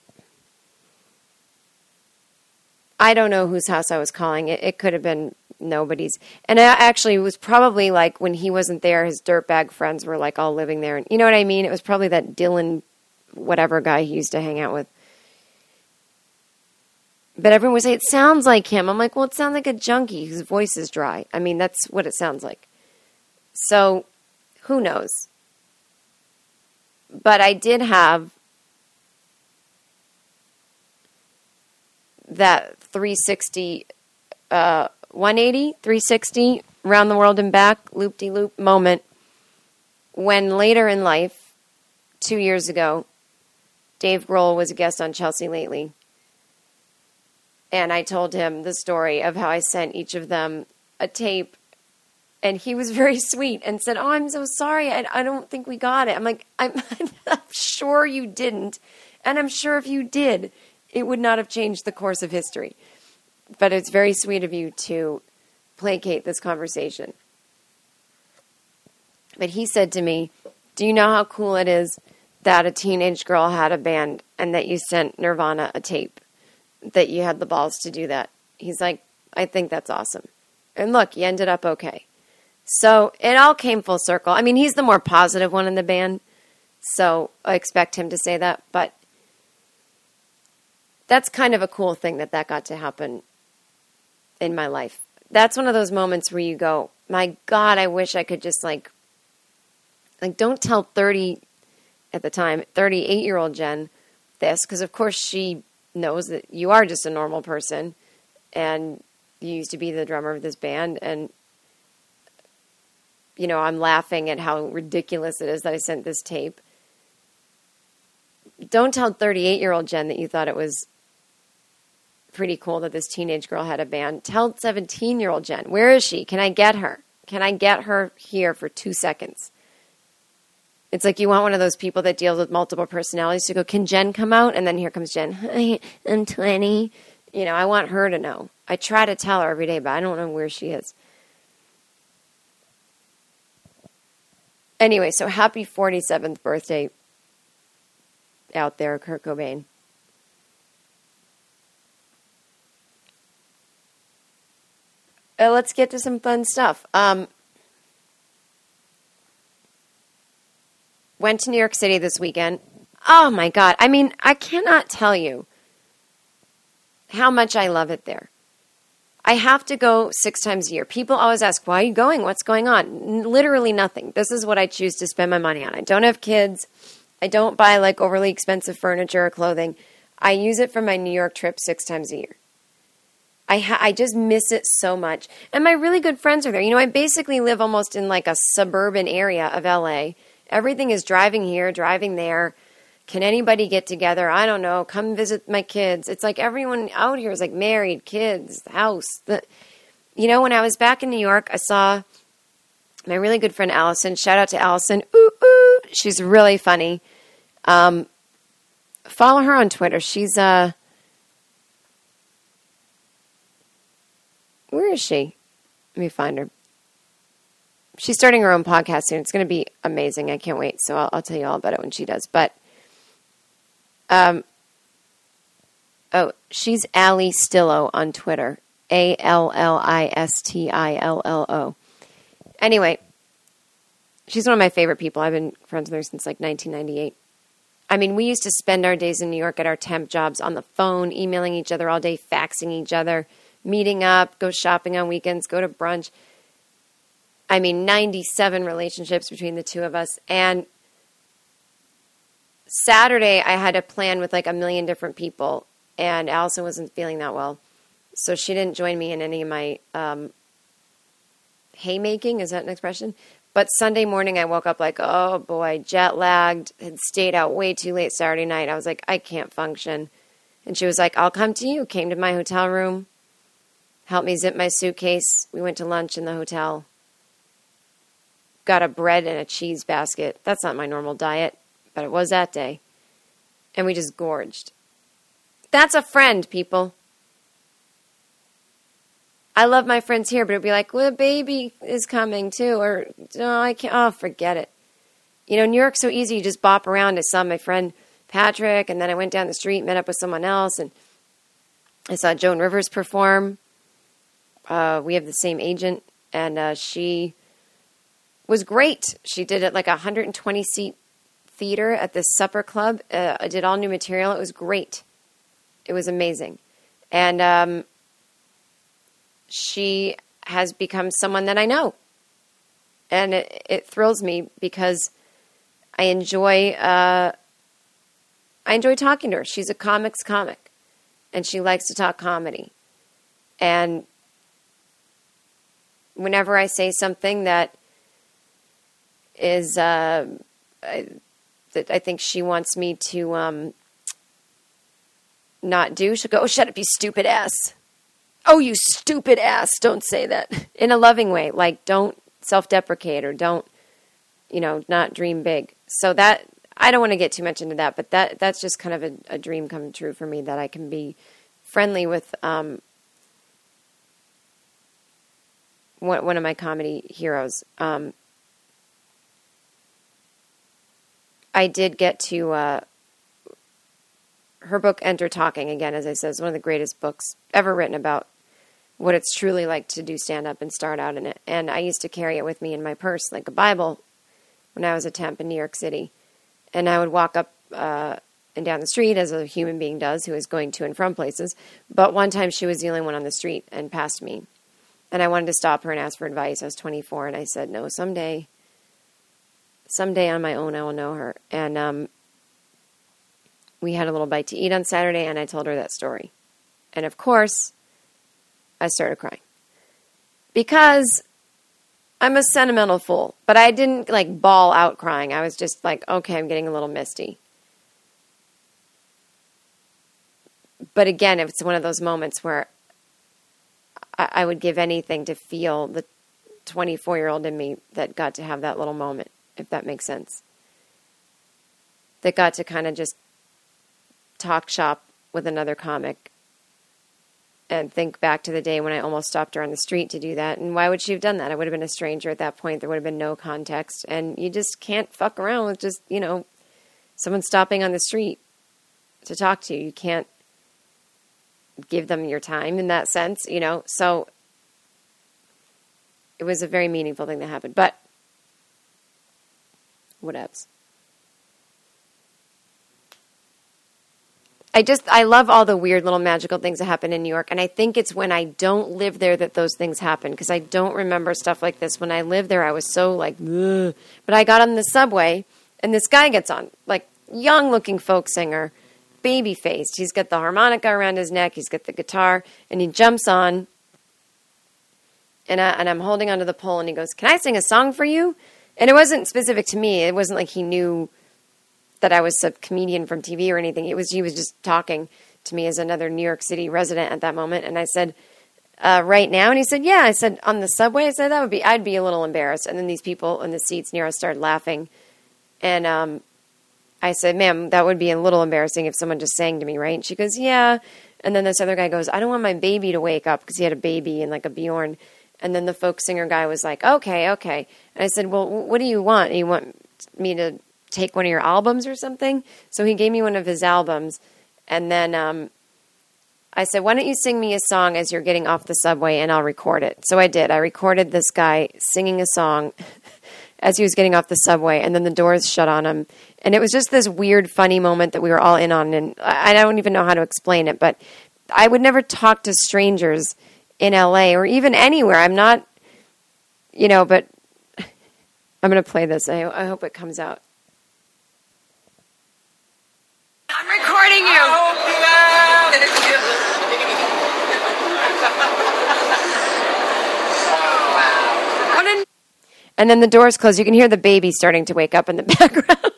I don't know whose house I was calling. It, it could have been nobody's. And I actually, it was probably like when he wasn't there, his dirtbag friends were like all living there. And you know what I mean? It was probably that Dylan whatever guy he used to hang out with. But everyone would say, it sounds like him. I'm like, well, it sounds like a junkie whose voice is dry. I mean, that's what it sounds like. So, who knows? But I did have that three sixty, uh, one eighty, three sixty, round the world and back, loop-de-loop moment when later in life, two years ago, Dave Grohl was a guest on Chelsea Lately. And I told him the story of how I sent each of them a tape. And he was very sweet and said, oh, I'm so sorry. I, I don't think we got it. I'm like, I'm, I'm sure you didn't. And I'm sure if you did, it would not have changed the course of history. But it's very sweet of you to placate this conversation. But he said to me, do you know how cool it is that a teenage girl had a band and that you sent Nirvana a tape? That you had the balls to do that. He's like, I think that's awesome. And look, you ended up okay. So it all came full circle. I mean, he's the more positive one in the band, so I expect him to say that. But that's kind of a cool thing that that got to happen in my life. That's one of those moments where you go, my God, I wish I could just like, like don't tell thirty, at the time, thirty-eight-year-old Jen this, because of course she knows that you are just a normal person and you used to be the drummer of this band. And, you know, I'm laughing at how ridiculous it is that I sent this tape. Don't tell thirty-eight-year-old Jen that you thought it was pretty cool that this teenage girl had a band. Tell seventeen-year-old Jen, where is she? Can I get her? Can I get her here for two seconds? It's like you want one of those people that deals with multiple personalities to go, can Jen come out? And then here comes Jen. Hi, I'm twenty. You know, I want her to know. I try to tell her every day, but I don't know where she is. Anyway, so happy forty-seventh birthday out there, Kurt Cobain. Uh, let's get to some fun stuff. Um... Went to New York City this weekend. Oh, my God. I mean, I cannot tell you how much I love it there. I have to go six times a year. People always ask, why are you going? What's going on? Literally nothing. This is what I choose to spend my money on. I don't have kids. I don't buy, like, overly expensive furniture or clothing. I use it for my New York trip six times a year. I ha- I just miss it so much. And my really good friends are there. You know, I basically live almost in, like, a suburban area of L A. Everything is driving here, driving there. Can anybody get together? I don't know. Come visit my kids. It's like everyone out here is like married, kids, house. The, you know, when I was back in New York, I saw my really good friend Allison. Shout out to Allison. Ooh, ooh. She's really funny. Um, follow her on Twitter. She's, uh, where is she? Let me find her. She's starting her own podcast soon. It's going to be amazing. I can't wait. So I'll, I'll tell you all about it when she does. But, um, oh, she's Allie Stillo on Twitter. A L L I S T I L L O. Anyway, she's one of my favorite people. I've been friends with her since like nineteen ninety-eight. I mean, we used to spend our days in New York at our temp jobs on the phone, emailing each other all day, faxing each other, meeting up, go shopping on weekends, go to brunch. I mean, ninety-seven relationships between the two of us. And Saturday, I had a plan with like a million different people, and Allison wasn't feeling that well. So she didn't join me in any of my um, haymaking. Is that an expression? But Sunday morning, I woke up like, oh boy, jet lagged, had stayed out way too late Saturday night. I was like, I can't function. And she was like, I'll come to you. Came to my hotel room, helped me zip my suitcase. We went to lunch in the hotel. Got a bread and a cheese basket. That's not my normal diet, but it was that day. And we just gorged. That's a friend, people. I love my friends here, but it'd be like, well, the baby is coming too, or, oh, I can't, oh, forget it. You know, New York's so easy. You just bop around. I saw my friend Patrick, and then I went down the street, met up with someone else, and I saw Joan Rivers perform. Uh, we have the same agent, and uh, she was great. She did it like a one hundred twenty seat theater at the Supper Club. Uh, I did all new material. It was great. It was amazing. And um, she has become someone that I know. And it, it thrills me because I enjoy uh, I enjoy talking to her. She's a comics comic, and she likes to talk comedy. And whenever I say something that is uh, I, that I think she wants me to um, not do, she'll go, "Oh, shut up, you stupid ass. Oh, you stupid ass." Don't say that in a loving way. Like, don't self-deprecate or don't, you know, not dream big. So that, I don't want to get too much into that, but that that's just kind of a, a dream come true for me, that I can be friendly with um, one, one of my comedy heroes. Um, I did get to, uh, her book, Enter Talking, again, as I said, is one of the greatest books ever written about what it's truly like to do stand-up and start out in it. And I used to carry it with me in my purse, like a Bible, when I was a temp in New York City. And I would walk up uh, and down the street, as a human being does, who is going to and from places. But one time she was the only one on the street and passed me. And I wanted to stop her and ask for advice. I was twenty-four, and I said, no, someday, someday on my own I will know her. And um, we had a little bite to eat on Saturday, and I told her that story. And of course, I started crying. Because I'm a sentimental fool. But I didn't, like, bawl out crying. I was just like, okay, I'm getting a little misty. But again, it's one of those moments where I, I would give anything to feel the twenty-four-year-old in me that got to have that little moment, if that makes sense. That got to kind of just talk shop with another comic and think back to the day when I almost stopped her on the street to do that. And why would she have done that? I would have been a stranger at that point. There would have been no context. And you just can't fuck around with just, you know, someone stopping on the street to talk to you. You can't give them your time in that sense, you know. So it was a very meaningful thing that happened. But whatevs. I just, I love all the weird little magical things that happen in New York. And I think it's when I don't live there that those things happen. Because I don't remember stuff like this. When I lived there, I was so like, ugh. But I got on the subway and this guy gets on. Like, young looking folk singer, baby faced. He's got the harmonica around his neck. He's got the guitar. And he jumps on. And, I, and I'm holding onto the pole. And he goes, "Can I sing a song for you?" And it wasn't specific to me. It wasn't like he knew that I was a comedian from T V or anything. It was, he was just talking to me as another New York City resident at that moment. And I said, uh, right now? And he said, yeah. I said, on the subway? I said, that would be, I'd be a little embarrassed. And then these people in the seats near us started laughing. And um, I said, ma'am, that would be a little embarrassing if someone just sang to me, right? And she goes, yeah. And then this other guy goes, I don't want my baby to wake up, because he had a baby and like a Bjorn. And then the folk singer guy was like, okay, okay. And I said, well, what do you want? You want me to take one of your albums or something? So he gave me one of his albums. And then um, I said, why don't you sing me a song as you're getting off the subway and I'll record it. So I did. I recorded this guy singing a song as he was getting off the subway, and then the doors shut on him. And it was just this weird, funny moment that we were all in on. And I don't even know how to explain it, but I would never talk to strangers in L A or even anywhere. I'm not, you know, but I'm going to play this. I, I hope it comes out. And then the doors close. You can hear the baby starting to wake up in the background.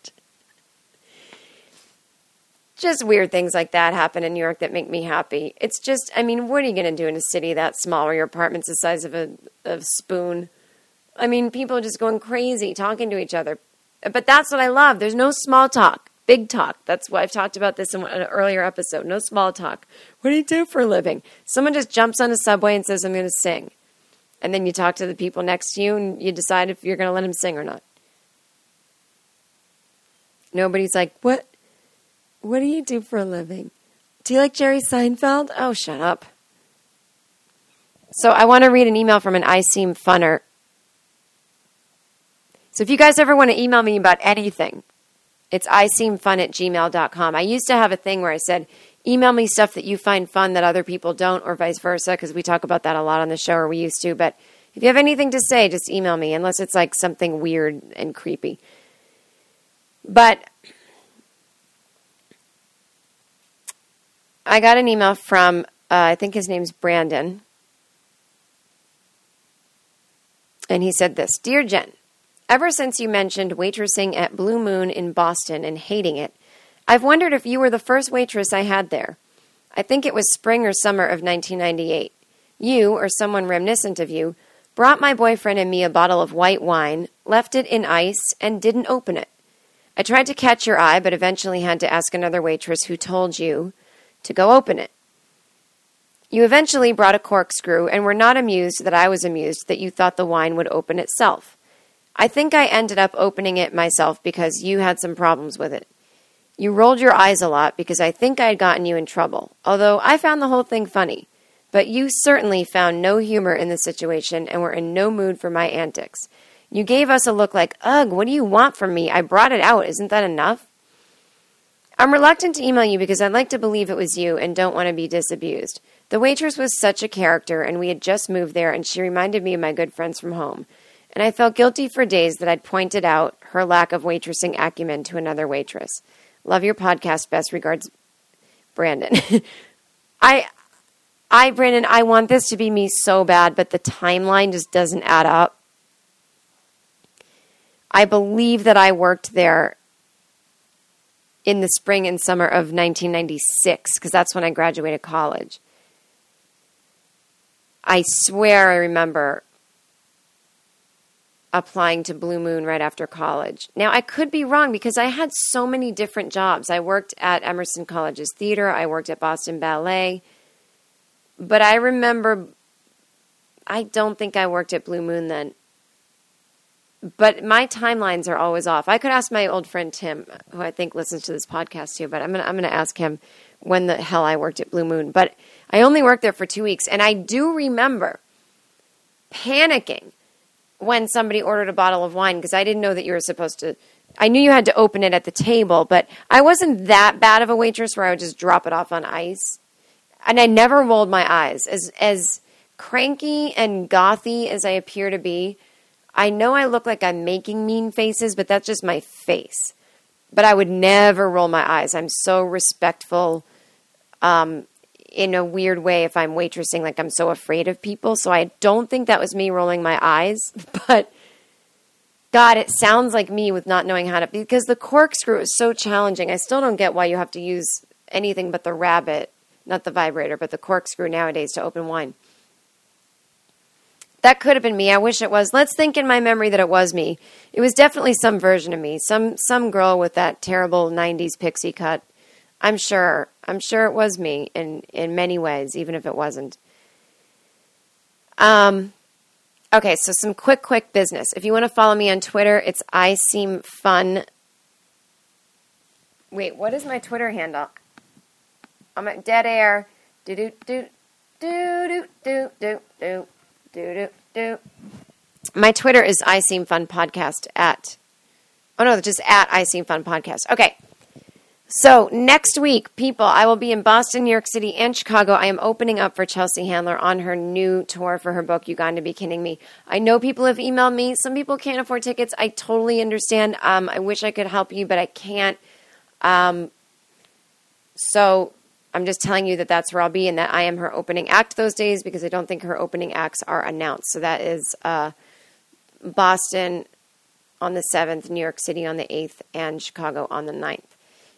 Just weird things like that happen in New York that make me happy. It's just, I mean, what are you going to do in a city that small where your apartment's the size of a, of a spoon? I mean, people are just going crazy talking to each other. But that's what I love. There's no small talk, big talk. That's why I've talked about this in an earlier episode. No small talk. What do you do for a living? Someone just jumps on a subway and says, I'm going to sing. And then you talk to the people next to you and you decide if you're going to let them sing or not. Nobody's like, what? What do you do for a living? Do you like Jerry Seinfeld? Oh, shut up. So I want to read an email from an I Seem Funner. So if you guys ever want to email me about anything, it's I seem fun at gmail dot com. I used to have a thing where I said, email me stuff that you find fun that other people don't, or vice versa, because we talk about that a lot on the show, or we used to. But if you have anything to say, just email me, unless it's like something weird and creepy. But I got an email from, uh, I think his name's Brandon. And he said this, Dear Jen, ever since you mentioned waitressing at Blue Moon in Boston and hating it, I've wondered if you were the first waitress I had there. I think it was spring or summer of nineteen ninety-eight. You, or someone reminiscent of you, brought my boyfriend and me a bottle of white wine, left it in ice, and didn't open it. I tried to catch your eye, but eventually had to ask another waitress who told you to go open it. You eventually brought a corkscrew and were not amused that I was amused that you thought the wine would open itself. I think I ended up opening it myself because you had some problems with it. You rolled your eyes a lot because I think I had gotten you in trouble, although I found the whole thing funny. But you certainly found no humor in the situation and were in no mood for my antics. You gave us a look like, ugh, what do you want from me? I brought it out. Isn't that enough? I'm reluctant to email you because I'd like to believe it was you and don't want to be disabused. The waitress was such a character, and we had just moved there, and she reminded me of my good friends from home. And I felt guilty for days that I'd pointed out her lack of waitressing acumen to another waitress. Love your podcast. Best regards, Brandon. I, I, Brandon, I want this to be me so bad, but the timeline just doesn't add up. I believe that I worked there in the spring and summer of nineteen ninety-six, because that's when I graduated college. I swear I remember applying to Blue Moon right after college. Now, I could be wrong because I had so many different jobs. I worked at Emerson College's theater. I worked at Boston Ballet. But I remember, I don't think I worked at Blue Moon then. But my timelines are always off. I could ask my old friend Tim, who I think listens to this podcast too, but I'm gonna I'm gonna ask him when the hell I worked at Blue Moon. But I only worked there for two weeks, and I do remember panicking when somebody ordered a bottle of wine because I didn't know that you were supposed to. I knew you had to open it at the table, but I wasn't that bad of a waitress where I would just drop it off on ice. And I never rolled my eyes. As as cranky and gothy as I appear to be, I know I look like I'm making mean faces, but that's just my face. But I would never roll my eyes. I'm so respectful um, in a weird way if I'm waitressing, like I'm so afraid of people. So I don't think that was me rolling my eyes. But, God, it sounds like me with not knowing how to... Because the corkscrew is so challenging. I still don't get why you have to use anything but the rabbit, not the vibrator, but the corkscrew nowadays to open wine. That could have been me. I wish it was. Let's think in my memory that it was me. It was definitely some version of me. Some some girl with that terrible nineties pixie cut. I'm sure. I'm sure it was me in, in many ways, even if it wasn't. Um. Okay, so some quick, quick business. If you want to follow me on Twitter, it's I Seem Fun. Wait, what is my Twitter handle? I'm at dead air. Do do do do do do do do. Do, do, do. My Twitter is I Seem Fun Podcast at, oh no, just at I Seem Fun Podcast. Okay. So next week, people, I will be in Boston, New York City, and Chicago. I am opening up for Chelsea Handler on her new tour for her book, You Got to Be Kidding Me. I know people have emailed me. Some people can't afford tickets. I totally understand. Um, I wish I could help you, but I can't. Um, so... I'm just telling you that that's where I'll be and that I am her opening act those days because I don't think her opening acts are announced. So that is uh, Boston on the seventh, New York City on the eighth, and Chicago on the ninth.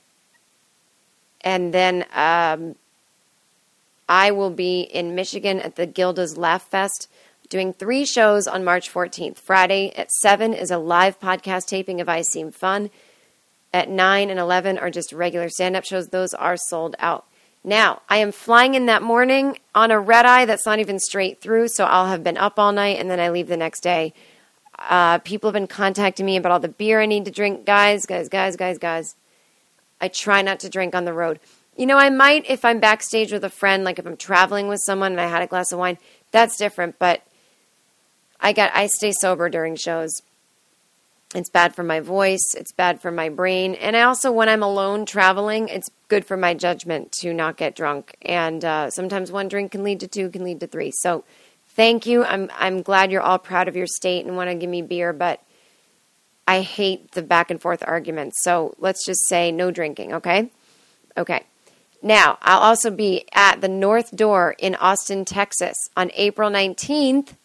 And then um, I will be in Michigan at the Gilda's Laugh Fest, doing three shows on March fourteenth. Friday at seven is a live podcast taping of I Seem Fun. At nine and eleven are just regular stand-up shows. Those are sold out. Now, I am flying in that morning on a red-eye that's not even straight through, so I'll have been up all night, and then I leave the next day. Uh, people have been contacting me about all the beer I need to drink. Guys, guys, guys, guys, guys. I try not to drink on the road. You know, I might if I'm backstage with a friend, like if I'm traveling with someone and I had a glass of wine. That's different, but I got I stay sober during shows. It's bad for my voice. It's bad for my brain. And I also, when I'm alone traveling, it's good for my judgment to not get drunk. And uh, sometimes one drink can lead to two, can lead to three. So thank you. I'm I'm glad you're all proud of your state and want to give me beer, but I hate the back and forth arguments. So let's just say no drinking, okay? Okay. Now, I'll also be at the North Door in Austin, Texas on April nineteenth.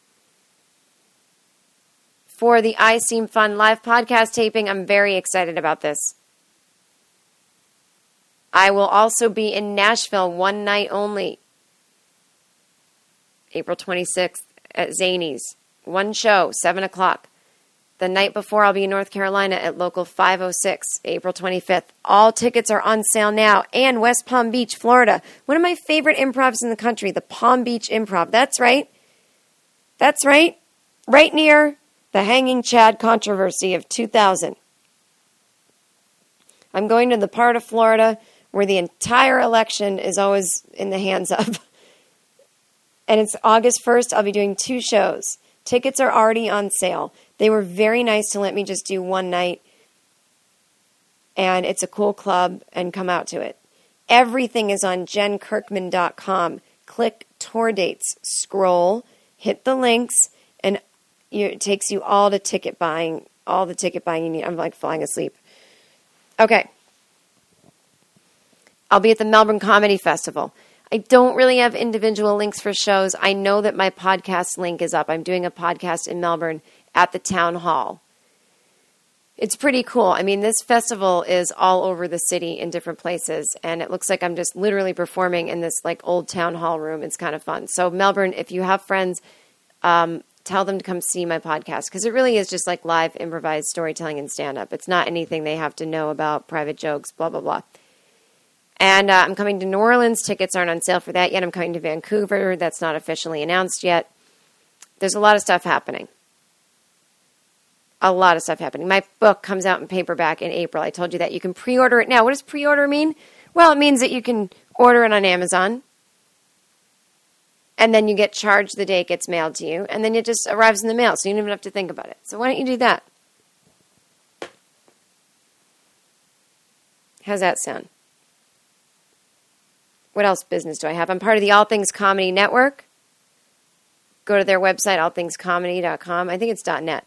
For the I Seem Fun live podcast taping. I'm very excited about this. I will also be in Nashville one night only. April twenty-sixth at Zany's. One show, seven o'clock. The night before, I'll be in North Carolina at Local five oh six, April twenty-fifth. All tickets are on sale now. And West Palm Beach, Florida. One of my favorite improvs in the country, the Palm Beach Improv. That's right. That's right. Right near the Hanging Chad controversy of two thousand. I'm going to the part of Florida where the entire election is always in the hands of. And it's August first. I'll be doing two shows. Tickets are already on sale. They were very nice to let me just do one night. And it's a cool club, and come out to it. Everything is on jen kirkman dot com. Click tour dates, scroll, hit the links, and You, it takes you all to ticket buying, all the ticket buying you need. I'm like falling asleep. Okay. I'll be at the Melbourne Comedy Festival. I don't really have individual links for shows. I know that my podcast link is up. I'm doing a podcast in Melbourne at the town hall. It's pretty cool. I mean, this festival is all over the city in different places, and it looks like I'm just literally performing in this like old town hall room. It's kind of fun. So Melbourne, if you have friends, um, tell them to come see my podcast, because it really is just like live improvised storytelling and stand-up. It's not anything they have to know about, private jokes, blah, blah, blah. And uh, I'm coming to New Orleans. Tickets aren't on sale for that yet. I'm coming to Vancouver. That's not officially announced yet. There's a lot of stuff happening. A lot of stuff happening. My book comes out in paperback in April. I told you that. You can pre-order it now. What does pre-order mean? Well, it means that you can order it on Amazon, and then you get charged the day it gets mailed to you, and then it just arrives in the mail, so you don't even have to think about it. So why don't you do that? How's that sound? What else business do I have? I'm part of the All Things Comedy Network. Go to their website, all things comedy dot com. I think it's .net.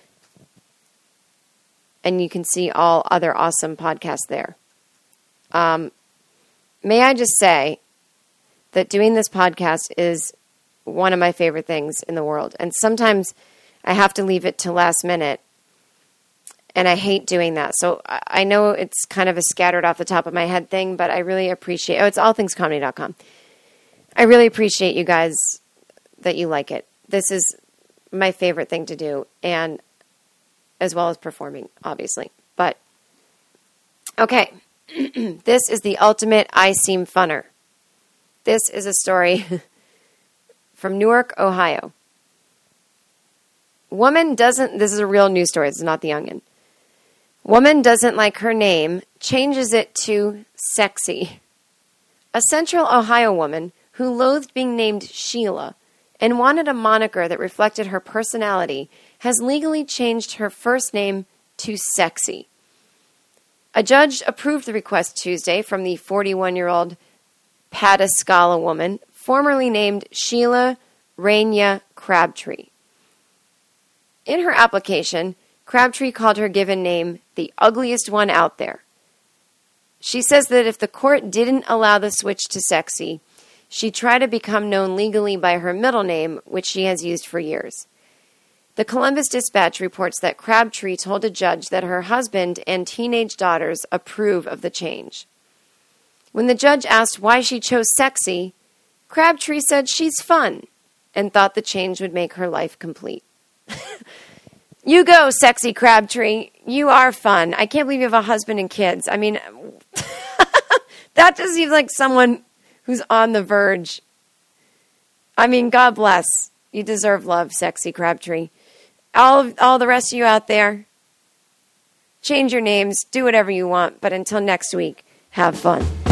And you can see all other awesome podcasts there. Um, may I just say that doing this podcast is one of my favorite things in the world. And sometimes I have to leave it to last minute. And I hate doing that. So I know it's kind of a scattered off the top of my head thing, but I really appreciate, oh, it's all things comedy dot com. I really appreciate you guys that you like it. This is my favorite thing to do, and as well as performing, obviously. But, okay, this is the ultimate I Seem Funner. This is a story from Newark, Ohio. Woman doesn't, this is a real news story, this is not The Onion. Woman doesn't like her name, changes it to sexy. A Central Ohio woman who loathed being named Sheila and wanted a moniker that reflected her personality has legally changed her first name to Sexy. A judge approved the request Tuesday from the forty-one-year-old Pataskala woman, formerly named Sheila Raina Crabtree. In her application, Crabtree called her given name the ugliest one out there. She says that if the court didn't allow the switch to Sexy, she'd try to become known legally by her middle name, which she has used for years. The Columbus Dispatch reports that Crabtree told a judge that her husband and teenage daughters approve of the change. When the judge asked why she chose sexy, Crabtree said she's fun and thought the change would make her life complete. You go, sexy Crabtree. You are fun. I can't believe you have a husband and kids. I mean, that just seems like someone who's on the verge. I mean, God bless. You deserve love, sexy Crabtree. All, all the rest of you out there, change your names, do whatever you want, but until next week, have fun.